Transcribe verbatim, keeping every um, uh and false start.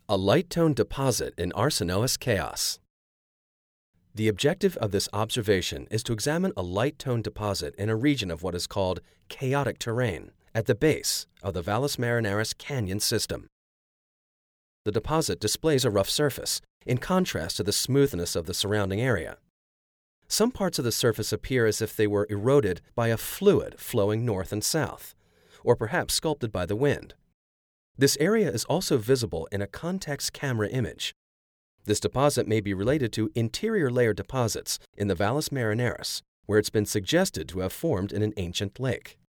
A light tone deposit in arsinoous chaos. The objective of this observation is to examine a light tone deposit in a region of what is called chaotic terrain at the base of the Valles Marineris Canyon system. The deposit displays a rough surface, in contrast to the smoothness of the surrounding area. Some parts of the surface appear as if they were eroded by a fluid flowing north and south, or perhaps sculpted by the wind. This area is also visible in a context camera image. This deposit may be related to interior layer deposits in the Valles Marineris, where it's been suggested to have formed in an ancient lake.